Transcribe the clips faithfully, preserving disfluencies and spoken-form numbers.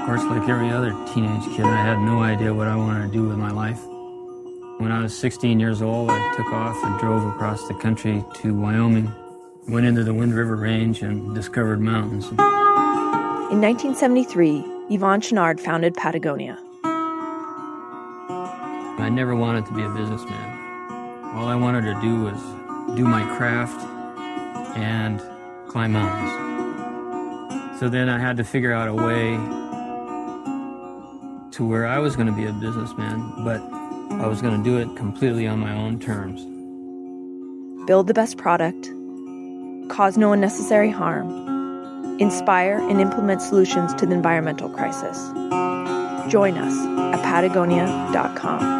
Of course, like every other teenage kid, I had no idea what I wanted to do with my life. When I was sixteen years old, I took off and drove across the country to Wyoming, went into the Wind River Range and discovered mountains. In nineteen seventy-three, Yvon Chouinard founded Patagonia. I never wanted to be a businessman. All I wanted to do was do my craft and climb mountains. So then I had to figure out a way to where I was going to be a businessman, but I was going to do it completely on my own terms. Build the best product, cause no unnecessary harm, inspire and implement solutions to the environmental crisis. Join us at patagonia dot com.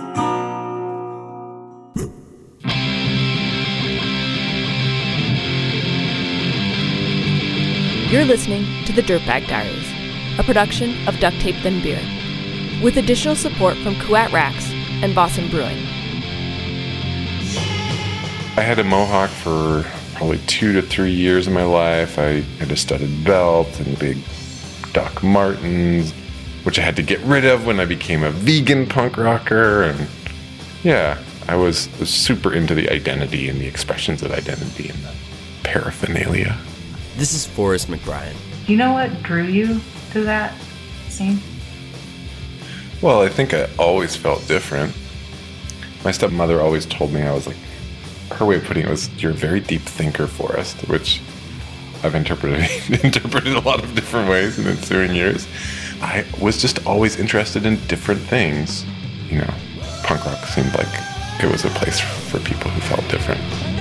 You're listening to The Dirtbag Diaries, a production of Duct Tape Then Beer, with additional support from Kuat Racks and Boston Brewing. I had a mohawk for probably two to three years of my life. I had a studded belt and big Doc Martens, which I had to get rid of when I became a vegan punk rocker. And yeah, I was, was super into the identity and the expressions of identity and the paraphernalia. This is Forrest McBrien. Do you know what drew you to that scene? Well, I think I always felt different. My stepmother always told me, I was like, her way of putting it was, you're a very deep thinker, Forrest, which I've interpreted interpreted a lot of different ways in the ensuing years. I was just always interested in different things. You know, punk rock seemed like it was a place for people who felt different.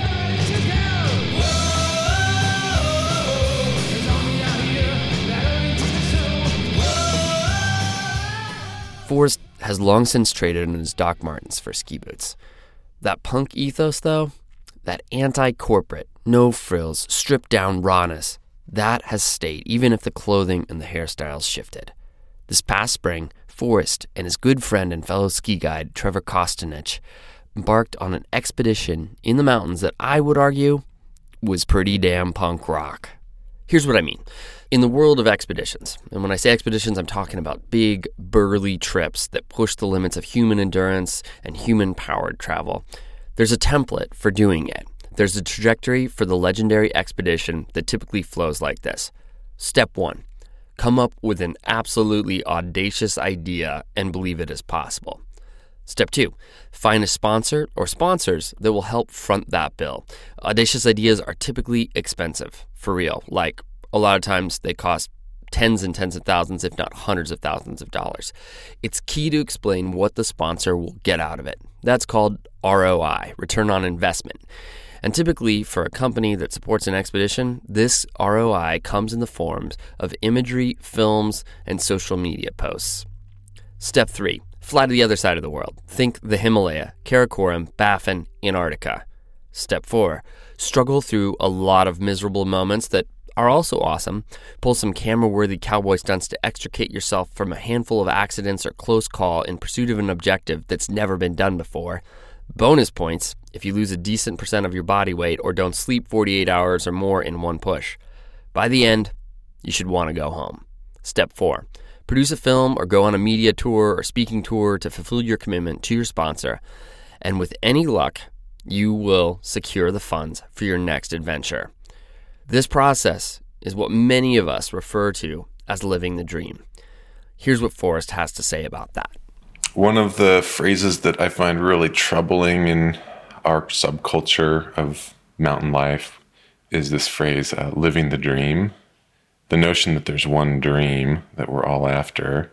Forrest has long since traded in his Doc Martens for ski boots. That punk ethos, though, that anti-corporate, no frills, stripped-down rawness, that has stayed, even if the clothing and the hairstyles shifted. This past spring, Forrest and his good friend and fellow ski guide, Trevor Kostanich, embarked on an expedition in the mountains that I would argue was pretty damn punk rock. Here's what I mean. In the world of expeditions, and when I say expeditions, I'm talking about big, burly trips that push the limits of human endurance and human-powered travel. There's a template for doing it. There's a trajectory for the legendary expedition that typically flows like this. Step one, come up with an absolutely audacious idea and believe it is possible. Step two, find a sponsor or sponsors that will help front that bill. Audacious ideas are typically expensive, for real. Like, a lot of times they cost tens and tens of thousands, if not hundreds of thousands of dollars. It's key to explain what the sponsor will get out of it. That's called R O I, return on investment. And typically, for a company that supports an expedition, this R O I comes in the forms of imagery, films, and social media posts. Step three, fly to the other side of the world. Think the Himalaya, Karakoram, Baffin, Antarctica. Step four, struggle through a lot of miserable moments that are also awesome. Pull some camera-worthy cowboy stunts to extricate yourself from a handful of accidents or close call in pursuit of an objective that's never been done before. Bonus points if you lose a decent percent of your body weight or don't sleep forty-eight hours or more in one push. By the end, you should want to go home. Step four, produce a film or go on a media tour or speaking tour to fulfill your commitment to your sponsor. And with any luck, you will secure the funds for your next adventure. This process is what many of us refer to as living the dream. Here's what Forrest has to say about that. One of the phrases that I find really troubling in our subculture of mountain life is this phrase, uh, living the dream. The notion that there's one dream that we're all after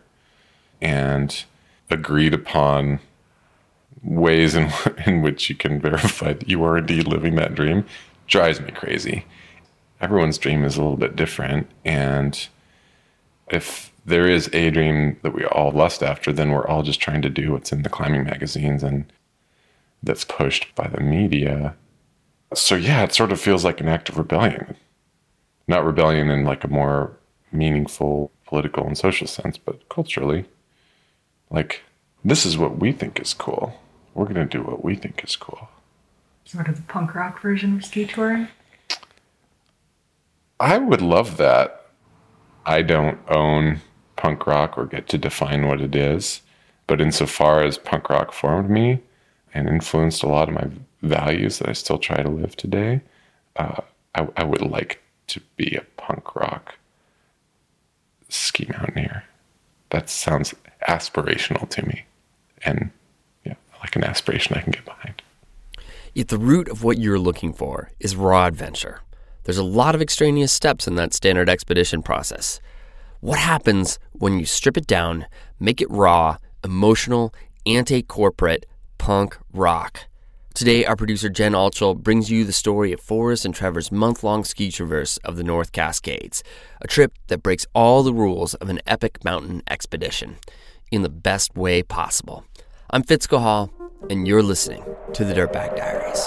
and agreed upon ways in, in which you can verify that you are indeed living that dream drives me crazy. Everyone's dream is a little bit different, and if there is a dream that we all lust after, then we're all just trying to do what's in the climbing magazines and that's pushed by the media. So yeah, it sort of feels like an act of rebellion. Not rebellion in like a more meaningful political and social sense, but culturally. Like, this is what we think is cool. We're going to do what we think is cool. Sort of the punk rock version of ski touring? I would love that. I don't own punk rock or get to define what it is. But insofar as punk rock formed me and influenced a lot of my values that I still try to live today, uh, I, I would like to be a punk rock ski mountaineer. That sounds aspirational to me, and yeah, like an aspiration I can get behind. Yet the root of what you're looking for is raw adventure. There's a lot of extraneous steps in that standard expedition process. What happens when you strip it down, make it raw, emotional, anti-corporate, punk rock? Today, our producer Jen Altschul brings you the story of Forrest and Trevor's month-long ski traverse of the North Cascades, a trip that breaks all the rules of an epic mountain expedition in the best way possible. I'm Fitz Cahall, and you're listening to the Dirtbag Diaries.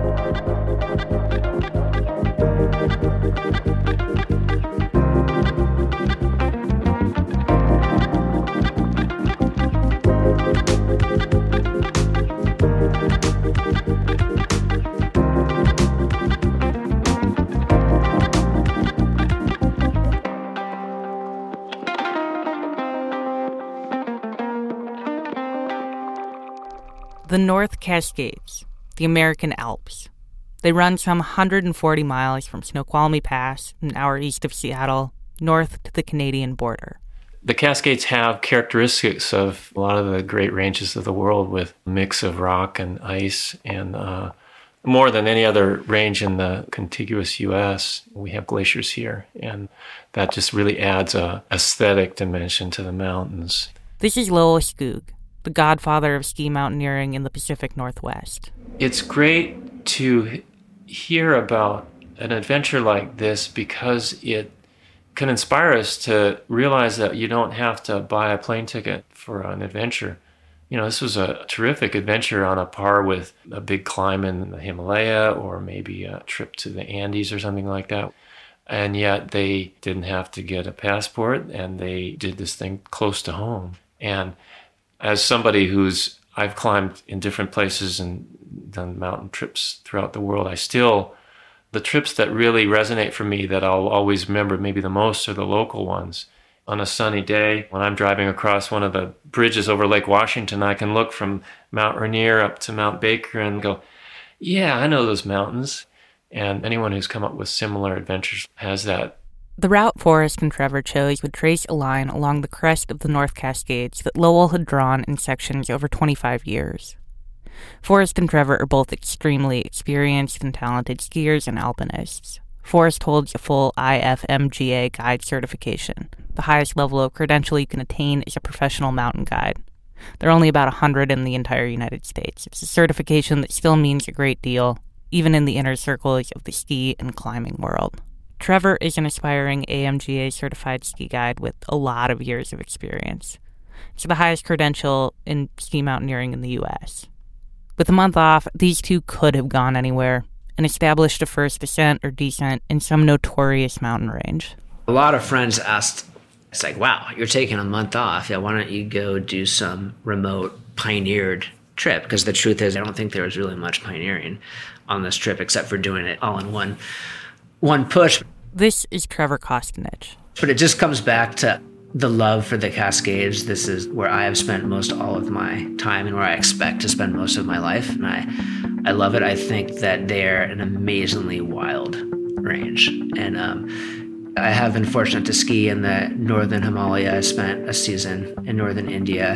The North Cascades, the American Alps. They run some one hundred forty miles from Snoqualmie Pass, an hour east of Seattle, north to the Canadian border. The Cascades have characteristics of a lot of the great ranges of the world, with a mix of rock and ice, and uh, more than any other range in the contiguous U S, we have glaciers here, and that just really adds a aesthetic dimension to the mountains. This is Lowell Skoog, the godfather of ski mountaineering in the Pacific Northwest. It's great to hear about an adventure like this because it can inspire us to realize that you don't have to buy a plane ticket for an adventure. You know, this was a terrific adventure on a par with a big climb in the Himalaya or maybe a trip to the Andes or something like that. And yet they didn't have to get a passport, and they did this thing close to home. And as somebody who's, I've climbed in different places and done mountain trips throughout the world, I still, the trips that really resonate for me that I'll always remember maybe the most are the local ones. On a sunny day, when I'm driving across one of the bridges over Lake Washington, I can look from Mount Rainier up to Mount Baker and go, yeah, I know those mountains. And anyone who's come up with similar adventures has that. The route Forrest and Trevor chose would trace a line along the crest of the North Cascades that Lowell had drawn in sections over twenty-five years. Forrest and Trevor are both extremely experienced and talented skiers and alpinists. Forrest holds a full I F M G A guide certification, the highest level of credential you can attain as a professional mountain guide. There are only about one hundred in the entire United States. It's a certification that still means a great deal, even in the inner circles of the ski and climbing world. Trevor is an aspiring A M G A certified ski guide with a lot of years of experience. It's the highest credential in ski mountaineering in the U S. With a month off, these two could have gone anywhere and established a first ascent or descent in some notorious mountain range. A lot of friends asked, it's like, wow, you're taking a month off. Yeah, why don't you go do some remote pioneered trip? Because the truth is, I don't think there was really much pioneering on this trip except for doing it all in one one push. This is Trevor Kostanich. But it just comes back to the love for the Cascades. This is where I have spent most all of my time and where I expect to spend most of my life. And I, I love it. I think that they're an amazingly wild range. And um, I have been fortunate to ski in the northern Himalaya. I spent a season in northern India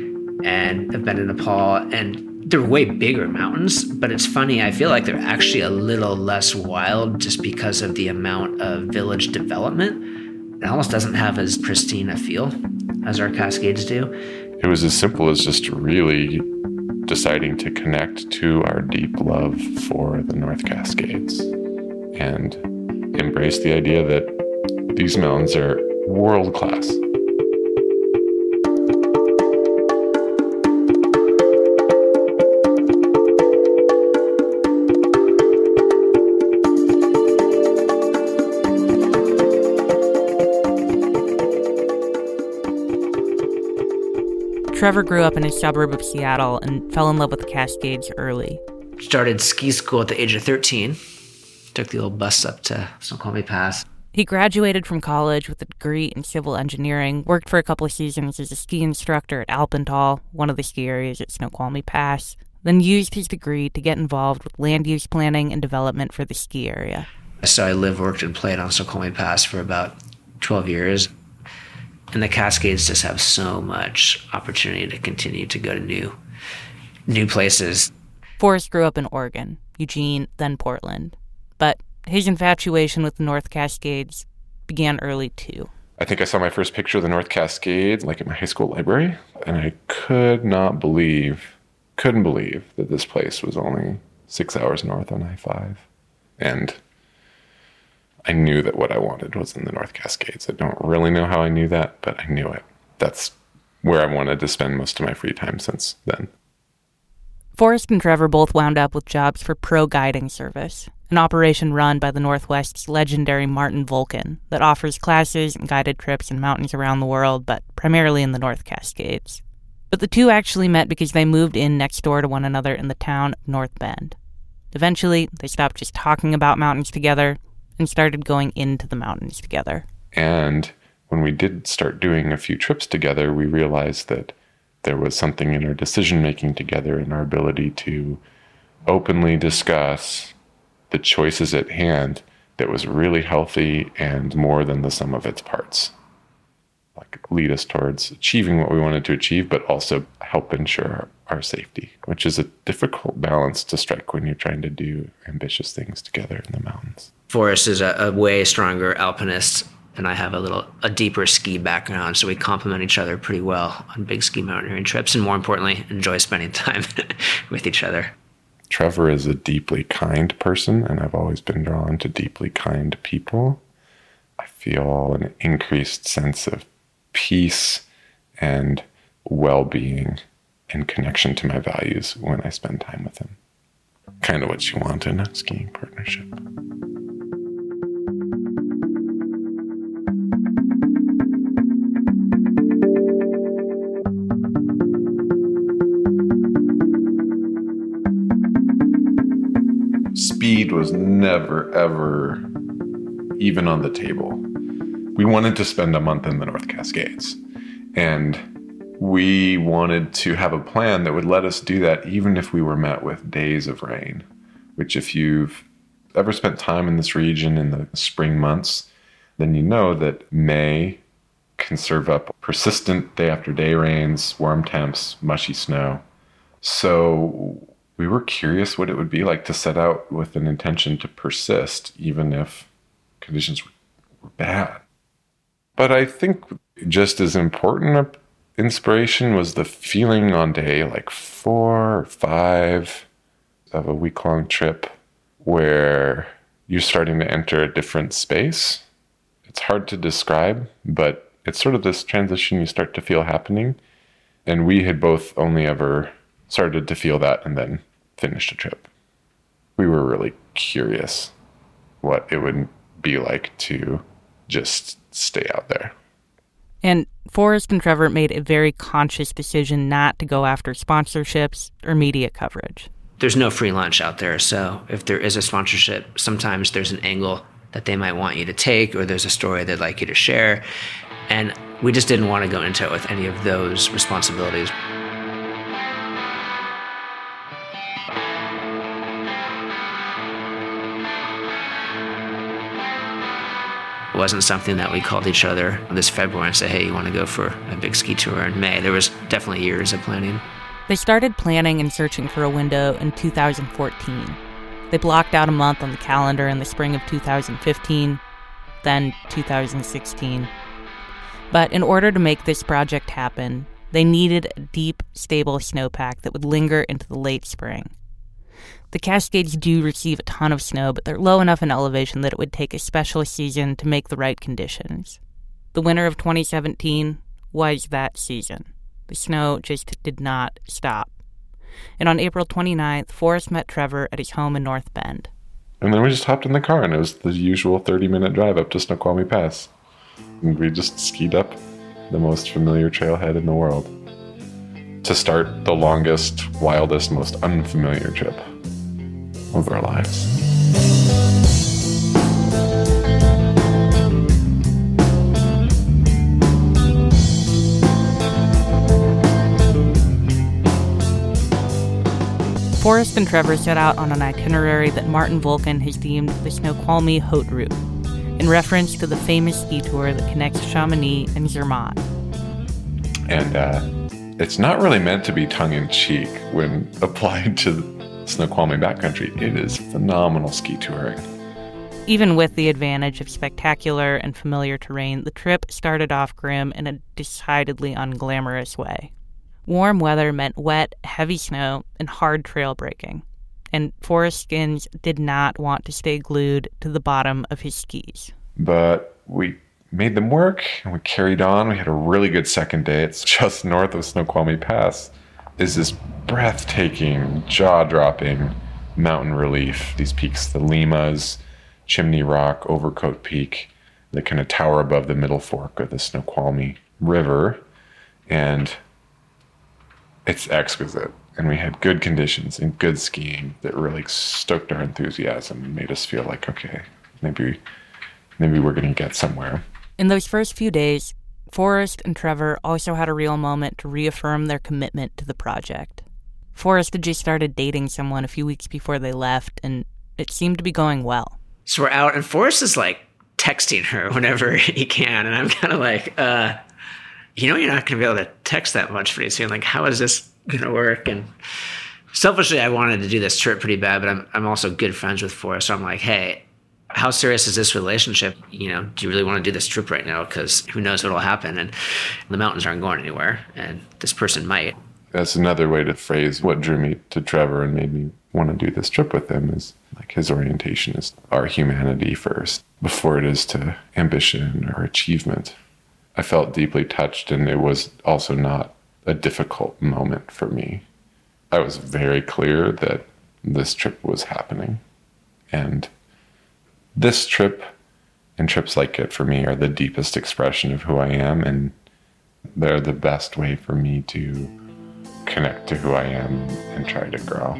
and I've been in Nepal, and they're way bigger mountains, but it's funny, I feel like they're actually a little less wild just because of the amount of village development. It almost doesn't have as pristine a feel as our Cascades do. It was as simple as just really deciding to connect to our deep love for the North Cascades and embrace the idea that these mountains are world class. Trevor grew up in a suburb of Seattle and fell in love with the Cascades early. Started ski school at the age of thirteen. Took the old bus up to Snoqualmie Pass. He graduated from college with a degree in civil engineering, worked for a couple of seasons as a ski instructor at Alpental, one of the ski areas at Snoqualmie Pass, then used his degree to get involved with land use planning and development for the ski area. So I lived, worked, and played on Snoqualmie Pass for about twelve years. And the Cascades just have so much opportunity to continue to go to new, new places. Forrest grew up in Oregon, Eugene, then Portland. But his infatuation with the North Cascades began early, too. I think I saw my first picture of the North Cascades, like at my high school library, and I could not believe, couldn't believe that this place was only six hours north on I five. And I knew that what I wanted was in the North Cascades. I don't really know how I knew that, but I knew it. That's where I wanted to spend most of my free time since then. Forrest and Trevor both wound up with jobs for Pro Guiding Service, an operation run by the Northwest's legendary Martin Vulcan that offers classes and guided trips in mountains around the world, but primarily in the North Cascades. But the two actually met because they moved in next door to one another in the town of North Bend. Eventually, they stopped just talking about mountains together and started going into the mountains together. And when we did start doing a few trips together, we realized that there was something in our decision-making together and our ability to openly discuss the choices at hand that was really healthy and more than the sum of its parts. Like lead us towards achieving what we wanted to achieve, but also help ensure our safety, which is a difficult balance to strike when you're trying to do ambitious things together in the mountains. Forrest is a, a way stronger alpinist, and I have a little a deeper ski background, so we complement each other pretty well on big ski mountaineering trips, and more importantly, enjoy spending time with each other. Trevor is a deeply kind person, and I've always been drawn to deeply kind people. I feel an increased sense of peace and well-being and connection to my values when I spend time with him. Kind of what you want in a skiing partnership. Speed was never, ever even on the table. We wanted to spend a month in the North Cascades, and we wanted to have a plan that would let us do that even if we were met with days of rain, which if you've ever spent time in this region in the spring months, then you know that May can serve up persistent day after day rains, warm temps, mushy snow. So we were curious what it would be like to set out with an intention to persist, even if conditions were bad. But I think just as important an inspiration was the feeling on day like four or five of a week-long trip where you're starting to enter a different space. It's hard to describe, but it's sort of this transition you start to feel happening. And we had both only ever started to feel that and then finished a trip. We were really curious what it would be like to just stay out there. And Forrest and Trevor made a very conscious decision not to go after sponsorships or media coverage. There's no free lunch out there, so if there is a sponsorship, sometimes there's an angle that they might want you to take, or there's a story they'd like you to share. And we just didn't want to go into it with any of those responsibilities. It wasn't something that we called each other this February and said, hey, you want to go for a big ski tour in May? There was definitely years of planning. They started planning and searching for a window in two thousand fourteen. They blocked out a month on the calendar in the spring of two thousand fifteen, then two thousand sixteen. But in order to make this project happen, they needed a deep, stable snowpack that would linger into the late spring. The Cascades do receive a ton of snow, but they're low enough in elevation that it would take a special season to make the right conditions. The winter of twenty seventeen was that season. The snow just did not stop. And on April twenty-ninth, Forrest met Trevor at his home in North Bend. And then we just hopped in the car, and it was the usual thirty-minute drive up to Snoqualmie Pass. And we just skied up the most familiar trailhead in the world to start the longest, wildest, most unfamiliar trip of our lives. Forrest and Trevor set out on an itinerary that Martin Vulcan has deemed the Snoqualmie Haute Route, in reference to the famous ski tour that connects Chamonix and Zermatt. And uh, it's not really meant to be tongue-in-cheek when applied to Snoqualmie backcountry. It is phenomenal ski touring. Even with the advantage of spectacular and familiar terrain, the trip started off grim in a decidedly unglamorous way. Warm weather meant wet, heavy snow, and hard trail braking. And Forrest Skins did not want to stay glued to the bottom of his skis. But we made them work, and we carried on. We had a really good second day. It's just north of Snoqualmie Pass. Is this breathtaking, jaw-dropping mountain relief. These peaks, the Limas, Chimney Rock, Overcoat Peak, that kind of tower above the middle fork of the Snoqualmie River. And it's exquisite. And we had good conditions and good skiing that really stoked our enthusiasm and made us feel like, okay, maybe, maybe we're going to get somewhere. In those first few days, Forrest and Trevor also had a real moment to reaffirm their commitment to the project. Forrest had just started dating someone a few weeks before they left, and it seemed to be going well. So we're out, and Forrest is like texting her whenever he can, and I'm kind of like, uh, you know, you're not going to be able to text that much pretty soon. Like, how is this going to work? And selfishly, I wanted to do this trip pretty bad, but I'm I'm also good friends with Forrest, so I'm like, hey, how serious is this relationship? You know, do you really want to do this trip right now? Because who knows what'll happen, and the mountains aren't going anywhere, and this person might. That's another way to phrase what drew me to Trevor and made me want to do this trip with him, is like his orientation is our humanity first before it is to ambition or achievement. I felt deeply touched, and it was also not a difficult moment for me. I was very clear that this trip was happening. And this trip and trips like it for me are the deepest expression of who I am, and they're the best way for me to connect to who I am and try to grow.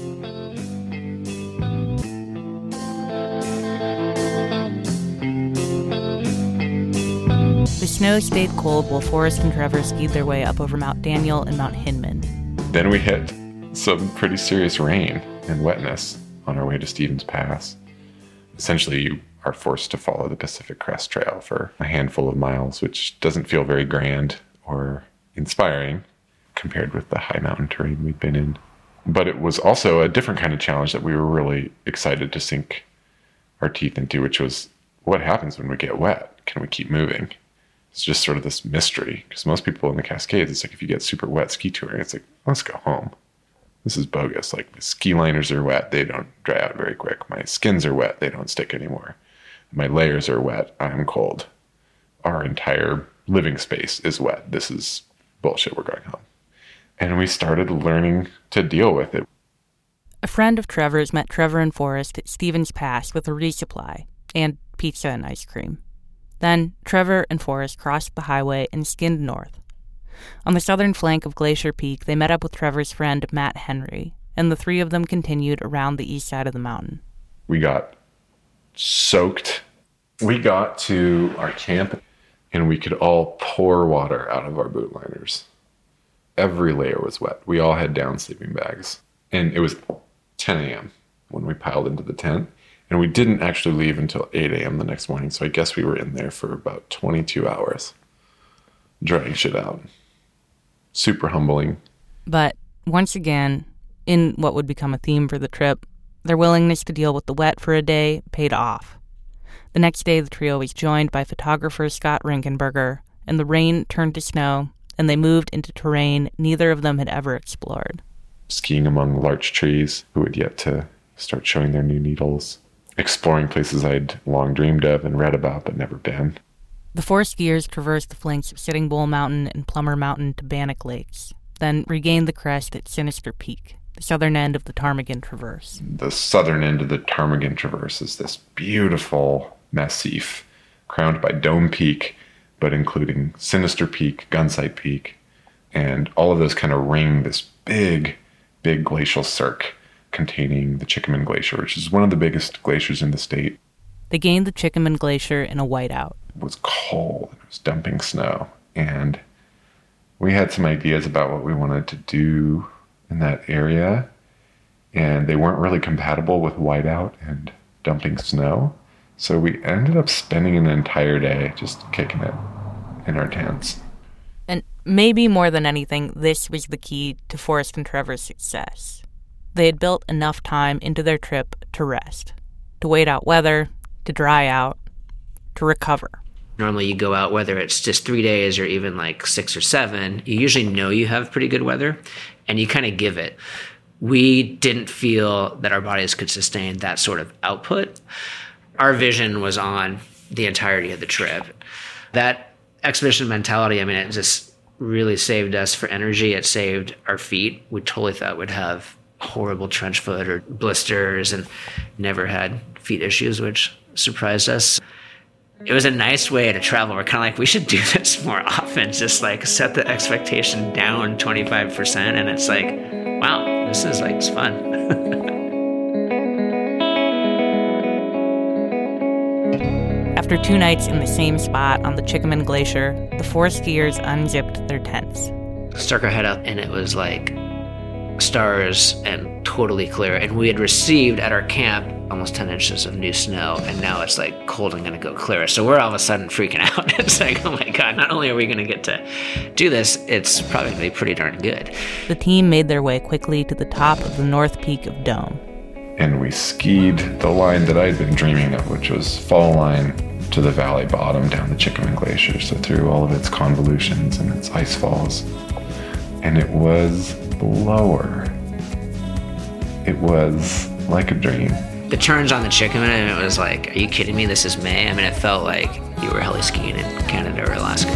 The snow stayed cold while Forrest and Trevor skied their way up over Mount Daniel and Mount Hinman. Then we hit some pretty serious rain and wetness on our way to Stevens Pass. Essentially, you are forced to follow the Pacific Crest Trail for a handful of miles, which doesn't feel very grand or inspiring compared with the high mountain terrain we've been in. But it was also a different kind of challenge that we were really excited to sink our teeth into, which was, what happens when we get wet? Can we keep moving? It's just sort of this mystery, because most people in the Cascades, it's like if you get super wet ski touring, it's like, let's go home. This is bogus. Like, the ski liners are wet, they don't dry out very quick. My skins are wet, they don't stick anymore. My layers are wet, I'm cold. Our entire living space is wet. This is bullshit, we're going home. And we started learning to deal with it. A friend of Trevor's met Trevor and Forrest at Stevens Pass with a resupply and pizza and ice cream. Then Trevor and Forrest crossed the highway and skinned north. On the southern flank of Glacier Peak, they met up with Trevor's friend Matt Henry, and the three of them continued around the east side of the mountain. We got soaked. We got to our camp, and we could all pour water out of our boot liners. Every layer was wet. We all had down sleeping bags. And it was ten a.m. when we piled into the tent. And we didn't actually leave until eight a.m. the next morning, so I guess we were in there for about twenty-two hours, drying shit out. Super humbling. But once again, in what would become a theme for the trip, their willingness to deal with the wet for a day paid off. The next day, the trio was joined by photographer Scott Rinkenberger, and the rain turned to snow, and they moved into terrain neither of them had ever explored. Skiing among larch trees who had yet to start showing their new needles. Exploring places I'd long dreamed of and read about but never been. The four skiers traversed the flanks of Sitting Bull Mountain and Plummer Mountain to Bannock Lakes, then regained the crest at Sinister Peak, the southern end of the Ptarmigan Traverse. The southern end of the Ptarmigan Traverse is this beautiful massif, crowned by Dome Peak, but including Sinister Peak, Gunsight Peak, and all of those kind of ring this big, big glacial cirque containing the Chickaman Glacier, which is one of the biggest glaciers in the state. They gained the Chickaman Glacier in a whiteout. It was cold, it was dumping snow, and we had some ideas about what we wanted to do in that area, and they weren't really compatible with whiteout and dumping snow. So we ended up spending an entire day just kicking it in our tents. And maybe more than anything, this was the key to Forrest and Trevor's success. They had built enough time into their trip to rest, to wait out weather, to dry out, to recover. Normally you go out, whether it's just three days or even like six or seven, you usually know you have pretty good weather, and you kind of give it. We didn't feel that our bodies could sustain that sort of output. Our vision was on the entirety of the trip. That expedition mentality, I mean, it just really saved us for energy. It saved our feet. We totally thought we'd have horrible trench foot or blisters, and never had feet issues, which surprised us. It was a nice way to travel. We're kind of like, we should do this more often. Just like set the expectation down twenty-five percent. And it's like, wow, this is like, it's fun. After two nights in the same spot on the Chicomen Glacier, the four skiers unzipped their tents. Stuck our head up, and it was like stars and totally clear. And we had received at our camp almost ten inches of new snow, and now it's like cold and gonna go clear. So we're all of a sudden freaking out. It's like, oh my God, not only are we gonna get to do this, it's probably gonna be pretty darn good. The team made their way quickly to the top of the north peak of Dome. And we skied the line that I'd been dreaming of, which was fall line to the valley bottom down the Chicomen Glacier, so through all of its convolutions and its ice falls. And it was lower. It was like a dream. The turns on the Chicomen, and it was like, are you kidding me? This is May? I mean, it felt like you were heli skiing in Canada or Alaska.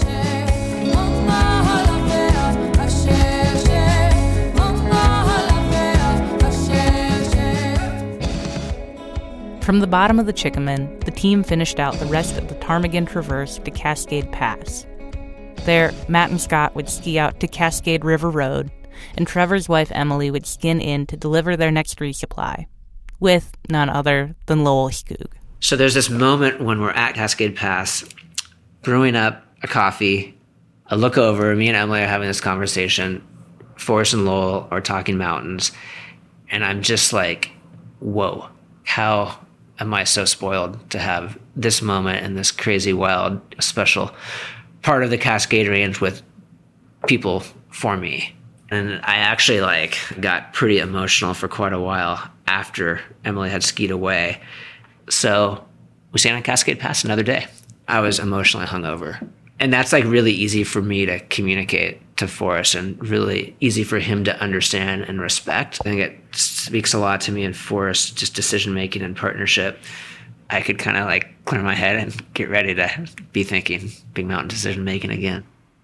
From the bottom of the Chicomen, the team finished out the rest of the Ptarmigan Traverse to Cascade Pass. There, Matt and Scott would ski out to Cascade River Road, and Trevor's wife Emily would skin in to deliver their next resupply, with none other than Lowell Skoog. So there's this moment when we're at Cascade Pass, brewing up a coffee. I look over, me and Emily are having this conversation. Forrest and Lowell are talking mountains, and I'm just like, whoa, how am I so spoiled to have this moment in this crazy, wild, special part of the Cascade Range with people for me. And I actually like got pretty emotional for quite a while after Emily had skied away. So we stayed on Cascade Pass another day. I was emotionally hungover. And that's like really easy for me to communicate to Forrest, and really easy for him to understand and respect. I think it speaks a lot to me and Forrest, just decision making and partnership. I could kind of like clear my head and get ready to be thinking big mountain decision making again.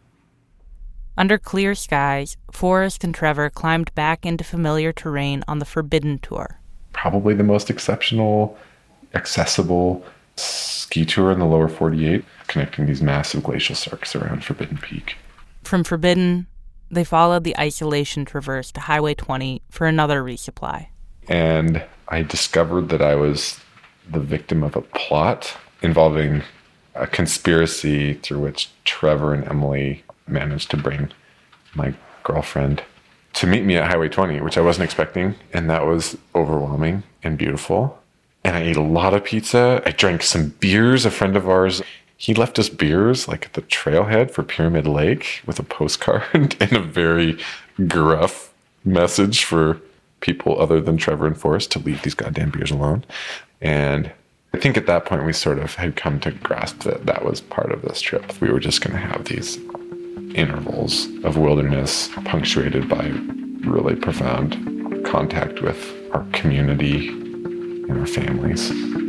Under clear skies, Forrest and Trevor climbed back into familiar terrain on the Forbidden Tour. Probably the most exceptional, accessible ski tour in the lower forty-eight, connecting these massive glacial cirques around Forbidden Peak. From Forbidden, they followed the Isolation Traverse to Highway twenty for another resupply. And I discovered that I was the victim of a plot involving a conspiracy through which Trevor and Emily managed to bring my girlfriend to meet me at Highway twenty, which I wasn't expecting. And that was overwhelming and beautiful. And I ate a lot of pizza. I drank some beers. A friend of ours, he left us beers like at the trailhead for Pyramid Lake with a postcard and a very gruff message for people other than Trevor and Forrest to leave these goddamn beers alone. And I think at that point we sort of had come to grasp that that was part of this trip. We were just going to have these intervals of wilderness punctuated by really profound contact with our community and our families.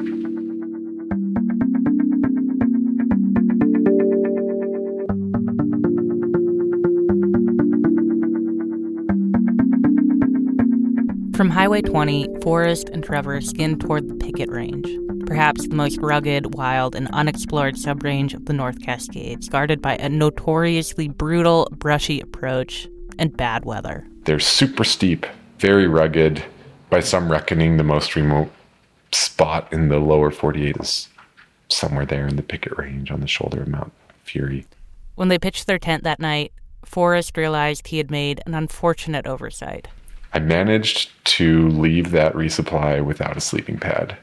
From Highway twenty, Forrest and Trevor skinned toward the Pickett Range, perhaps the most rugged, wild, and unexplored subrange of the North Cascades, guarded by a notoriously brutal, brushy approach and bad weather. They're super steep, very rugged. By some reckoning, the most remote spot in the lower forty-eight is somewhere there in the Pickett Range on the shoulder of Mount Fury. When they pitched their tent that night, Forrest realized he had made an unfortunate oversight. I managed to leave that resupply without a sleeping pad.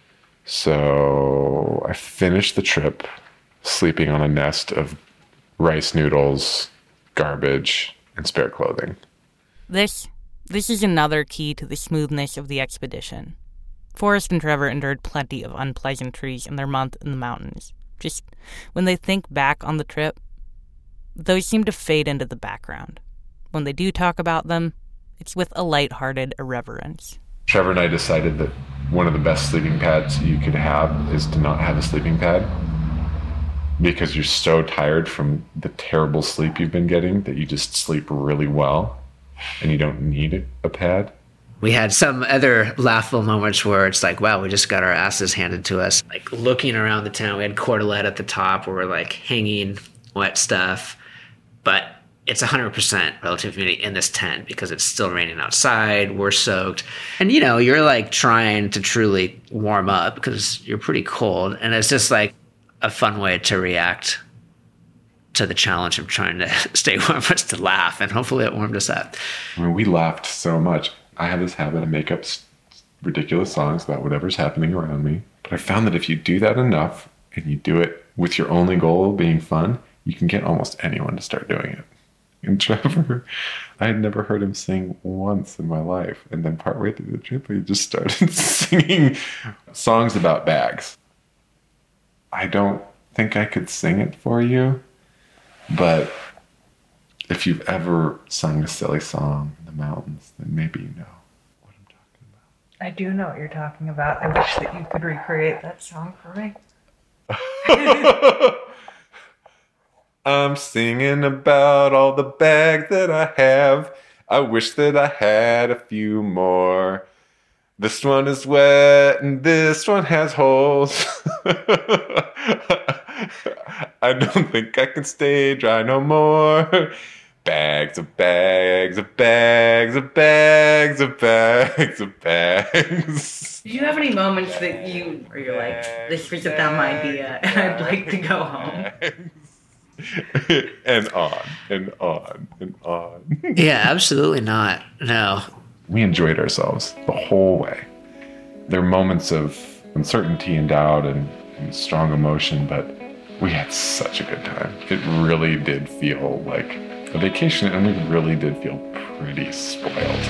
So I finished the trip sleeping on a nest of rice noodles, garbage, and spare clothing. This, this is another key to the smoothness of the expedition. Forrest and Trevor endured plenty of unpleasantries in their month in the mountains. Just when they think back on the trip, those seem to fade into the background. When they do talk about them, it's with a lighthearted irreverence. Trevor and I decided that one of the best sleeping pads you could have is to not have a sleeping pad, because you're so tired from the terrible sleep you've been getting that you just sleep really well and you don't need a pad. We had some other laughable moments where it's like, wow, we just got our asses handed to us. Like looking around the town, we had Cordelet at the top where we're like hanging wet stuff, but it's one hundred percent relative humidity in this tent because it's still raining outside. We're soaked. And, you know, you're like trying to truly warm up because you're pretty cold. And it's just like a fun way to react to the challenge of trying to stay warm, was to laugh. And hopefully it warmed us up. I mean, we laughed so much. I have this habit of make up ridiculous songs about whatever's happening around me. But I found that if you do that enough and you do it with your only goal being fun, you can get almost anyone to start doing it. And Trevor, I had never heard him sing once in my life. And then partway through the trip, he just started singing songs about bags. I don't think I could sing it for you, but if you've ever sung a silly song in the mountains, then maybe you know what I'm talking about. I do know what you're talking about. I wish that you could recreate that song for me. I'm singing about all the bags that I have. I wish that I had a few more. This one is wet and this one has holes. I don't think I can stay dry no more. Bags of bags of bags of bags of bags of bags. Do you have any moments that you, where you're like, this was a dumb idea and I'd like to go home? And on and on and on. Yeah, absolutely not. No. We enjoyed ourselves the whole way. There are moments of uncertainty and doubt and, and strong emotion, but we had such a good time. It really did feel like a vacation, and we really did feel pretty spoiled.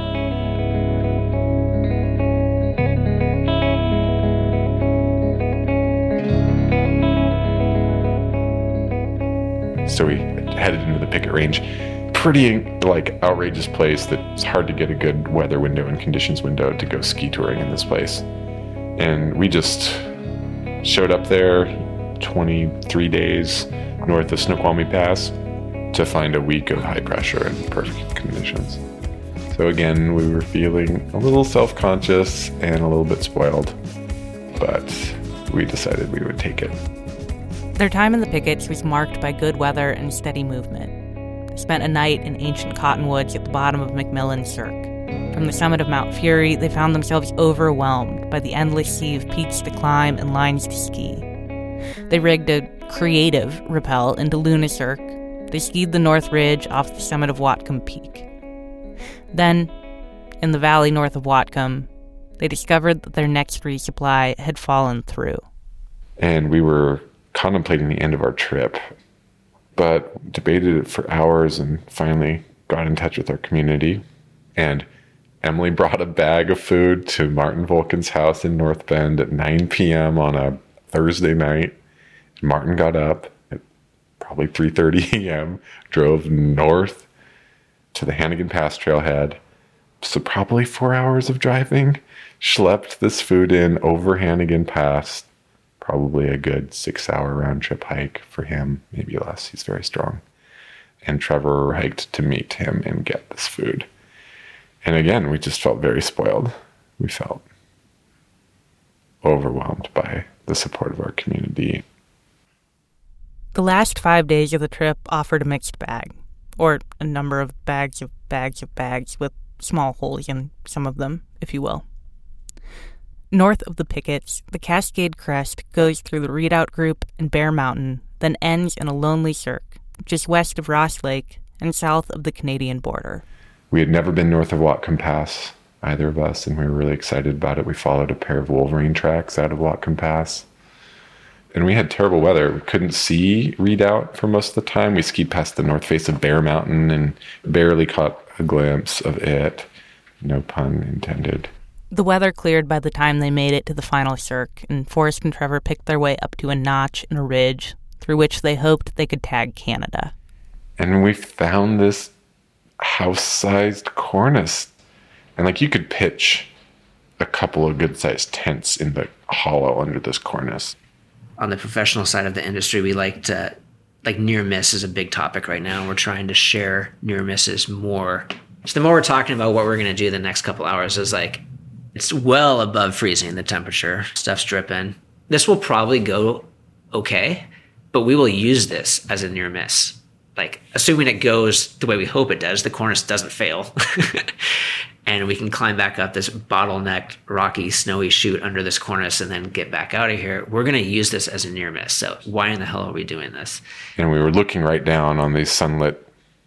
So we headed into the picket range. Pretty like outrageous place that's hard to get a good weather window and conditions window to go ski touring in this place. And we just showed up there twenty-three days north of Snoqualmie Pass to find a week of high pressure and perfect conditions. So again, we were feeling a little self-conscious and a little bit spoiled, but we decided we would take it. Their time in the pickets was marked by good weather and steady movement. They spent a night in ancient cottonwoods at the bottom of McMillan Cirque. From the summit of Mount Fury, they found themselves overwhelmed by the endless sea of peaks to climb and lines to ski. They rigged a creative rappel into Luna Cirque. They skied the North Ridge off the summit of Whatcom Peak. Then, in the valley north of Whatcom, they discovered that their next resupply had fallen through. And we were contemplating the end of our trip, but debated it for hours and finally got in touch with our community. And Emily brought a bag of food to Martin Volkin's house in North Bend at nine p.m. on a Thursday night. Martin got up at probably three thirty a.m., drove north to the Hannigan Pass trailhead. So probably four hours of driving, schlepped this food in over Hannigan Pass. Probably a good six-hour round-trip hike for him, maybe less. He's very strong. And Trevor hiked to meet him and get this food. And again, we just felt very spoiled. We felt overwhelmed by the support of our community. The last five days of the trip offered a mixed bag, or a number of bags of bags of bags with small holes in some of them, if you will. North of the pickets, the Cascade Crest goes through the Redoubt Group and Bear Mountain, then ends in a lonely cirque, just west of Ross Lake and south of the Canadian border. We had never been north of Whatcom Pass, either of us, and we were really excited about it. We followed a pair of Wolverine tracks out of Whatcom Pass. And we had terrible weather. We couldn't see Redoubt for most of the time. We skied past the north face of Bear Mountain and barely caught a glimpse of it. No pun intended. The weather cleared by the time they made it to the final cirque, and Forrest and Trevor picked their way up to a notch in a ridge through which they hoped they could tag Canada. And we found this house-sized cornice. And like you could pitch a couple of good-sized tents in the hollow under this cornice. On the professional side of the industry, we like to, like near miss is a big topic right now. We're trying to share near misses more. So the more we're talking about what we're going to do the next couple hours is like, it's well above freezing, the temperature. Stuff's dripping. This will probably go okay, but we will use this as a near miss. Like, assuming it goes the way we hope it does, the cornice doesn't fail. And we can climb back up this bottlenecked, rocky, snowy chute under this cornice and then get back out of here. We're going to use this as a near miss. So why in the hell are we doing this? And we were looking right down on these sunlit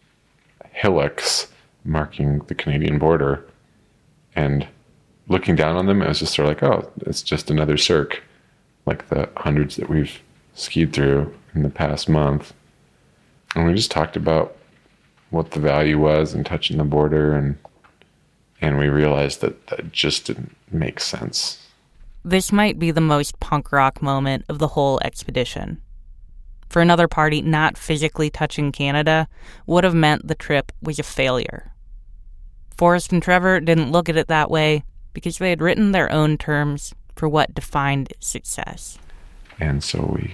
hillocks marking the Canadian border. And looking down on them, it was just sort of like, oh, it's just another cirque, like the hundreds that we've skied through in the past month. And we just talked about what the value was in touching the border, and and we realized that that just didn't make sense. This might be the most punk rock moment of the whole expedition. For another party, not physically touching Canada would have meant the trip was a failure. Forrest and Trevor didn't look at it that way because they had written their own terms for what defined success. And so we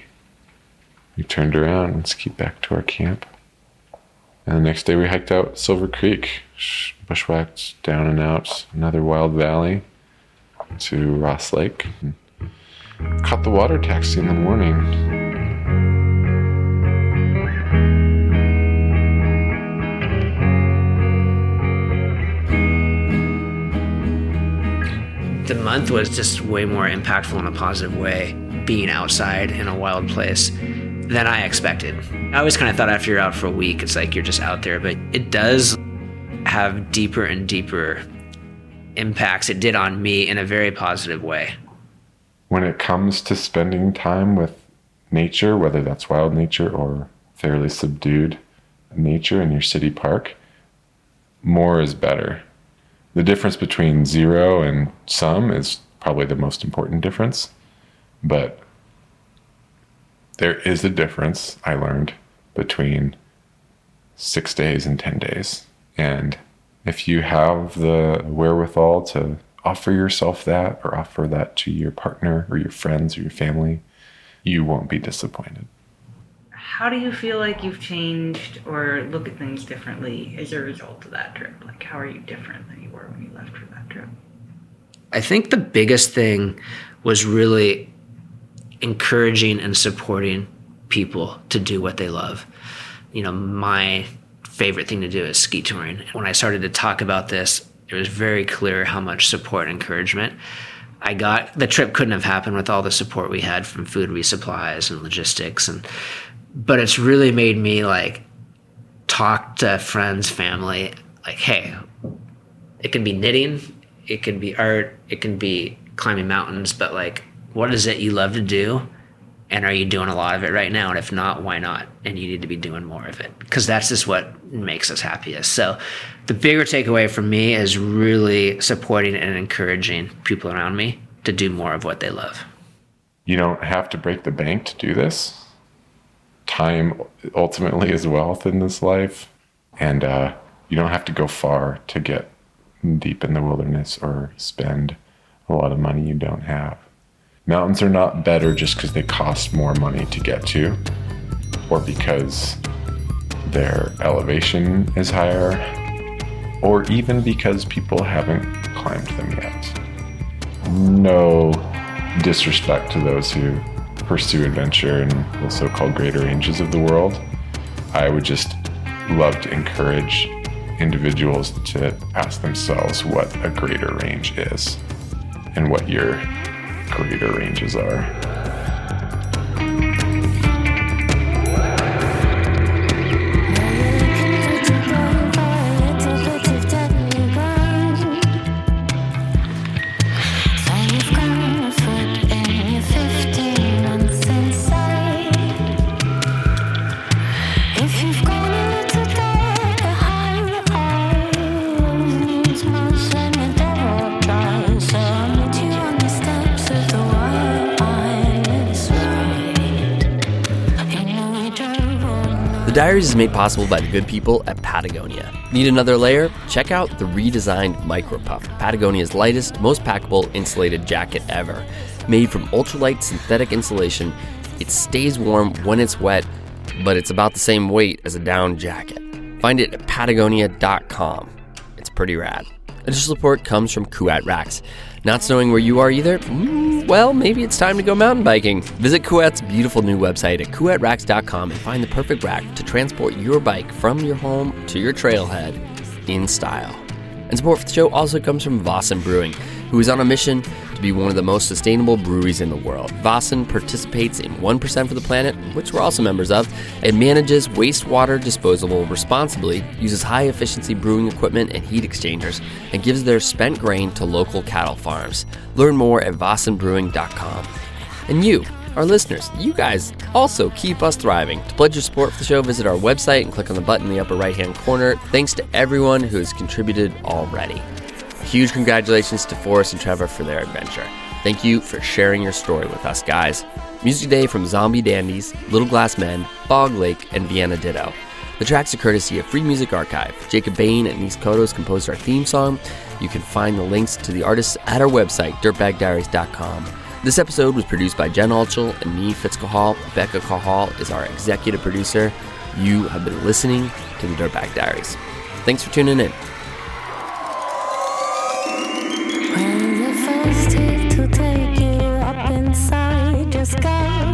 we turned around and skied back to our camp. And the next day we hiked out Silver Creek, bushwhacked down and out another wild valley to Ross Lake. And caught the water taxi in the morning. The month was just way more impactful in a positive way, being outside in a wild place, than I expected. I always kind of thought after you're out for a week, it's like you're just out there, but it does have deeper and deeper impacts. It did on me in a very positive way. When it comes to spending time with nature, whether that's wild nature or fairly subdued nature in your city park, more is better. The difference between zero and some is probably the most important difference, but there is a difference, I learned, between six days and ten days. And if you have the wherewithal to offer yourself that or offer that to your partner or your friends or your family, you won't be disappointed. How do you feel like you've changed or look at things differently as a result of that trip? Like, how are you different than you were when you left for that trip? I think the biggest thing was really encouraging and supporting people to do what they love. You know, my favorite thing to do is ski touring. When I started to talk about this, it was very clear how much support and encouragement I got. The trip couldn't have happened with all the support we had from food resupplies and logistics, and but it's really made me like talk to friends, family, like, hey, it can be knitting, it can be art, it can be climbing mountains, but like, what is it you love to do? And are you doing a lot of it right now? And if not, why not? And you need to be doing more of it, because that's just what makes us happiest. So the bigger takeaway from me is really supporting and encouraging people around me to do more of what they love. You don't have to break the bank to do this. Time ultimately is wealth in this life. And uh, you don't have to go far to get deep in the wilderness or spend a lot of money you don't have. Mountains are not better just because they cost more money to get to, or because their elevation is higher, or even because people haven't climbed them yet. No disrespect to those who pursue adventure in the so-called greater ranges of the world. I would just love to encourage individuals to ask themselves what a greater range is and what your greater ranges are. Diaries is made possible by the good people at Patagonia. Need another layer? Check out the redesigned Micro Puff, Patagonia's lightest, most packable insulated jacket ever. Made from ultralight synthetic insulation, it stays warm when it's wet, but it's about the same weight as a down jacket. Find it at patagonia dot com. It's pretty rad. Additional support comes from Kuat Racks. Not knowing where you are either? Mm, well, maybe it's time to go mountain biking. Visit Kuat's beautiful new website at kuat racks dot com and find the perfect rack to transport your bike from your home to your trailhead in style. And support for the show also comes from Vossen Brewing, who is on a mission to be one of the most sustainable breweries in the world. Vossen participates in one percent for the Planet, which we're also members of, and manages wastewater disposal responsibly, uses high-efficiency brewing equipment and heat exchangers, and gives their spent grain to local cattle farms. Learn more at vossen brewing dot com. And you, our listeners, you guys also keep us thriving. To pledge your support for the show, visit our website and click on the button in the upper right-hand corner. Thanks to everyone who has contributed already. Huge congratulations to Forrest and Trevor for their adventure. Thank you for sharing your story with us, guys. Music today from Zombie Dandies, Little Glass Men, Bog Lake, and Vienna Ditto. The tracks are courtesy of Free Music Archive. Jacob Bain and Nis Kodos composed our theme song. You can find the links to the artists at our website, dirtbag diaries dot com. This episode was produced by Jen Altschul and me, Fitz Cahall. Becca Cahall is our executive producer. You have been listening to the Dirtbag Diaries. Thanks for tuning in. When you first take to take you up inside your skull.